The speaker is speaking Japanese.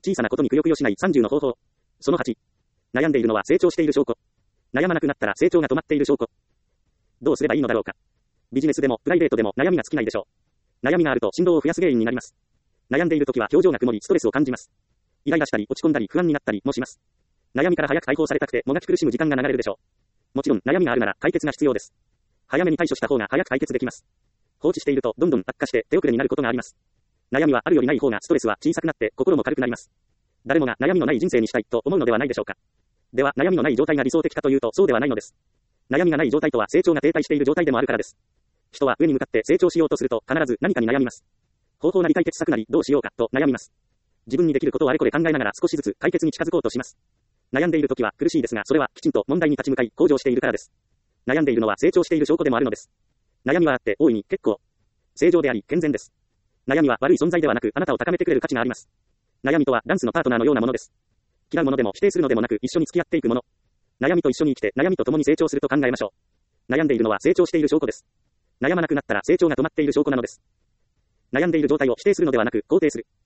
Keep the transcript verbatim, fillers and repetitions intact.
小さなことにくよくよしないさんじゅうの方法。そのはち。悩んでいるのは成長している証拠。悩まなくなったら成長が止まっている証拠。どうすればいいのだろうか。ビジネスでもプライベートでも悩みが尽きないでしょう。悩みがあると振動を増やす原因になります。悩んでいるときは表情が曇りストレスを感じます。イライラしたり落ち込んだり不安になったりもします。悩みから早く解放されたくてもがき苦しむ時間が流れるでしょう。もちろん悩みがあるなら解決が必要です。早めに対処した方が早く解決できます。放置しているとどんどん悪化して手遅れになることがあります。悩みはあるよりない方がストレスは小さくなって心も軽くなります。誰もが悩みのない人生にしたいと思うのではないでしょうか。では悩みのない状態が理想的かというとそうではないのです。悩みがない状態とは成長が停滞している状態でもあるからです。人は上に向かって成長しようとすると必ず何かに悩みます。方法なり解決策なりどうしようかと悩みます。自分にできることをあれこれ考えながら少しずつ解決に近づこうとします。悩んでいる時は苦しいですがそれはきちんと問題に立ち向かい向上しているからです。悩んでいるのは成長している証拠でもあるのです。悩みはあって大いに結構正常であり健全です。悩みは悪い存在ではなくあなたを高めてくれる価値があります。悩みとはダンスのパートナーのようなものです。嫌うものでも否定するのでもなく一緒に付き合っていくもの。悩みと一緒に生きて悩みと共に成長すると考えましょう。悩んでいるのは成長している証拠です。悩まなくなったら成長が止まっている証拠なのです。悩んでいる状態を否定するのではなく肯定する。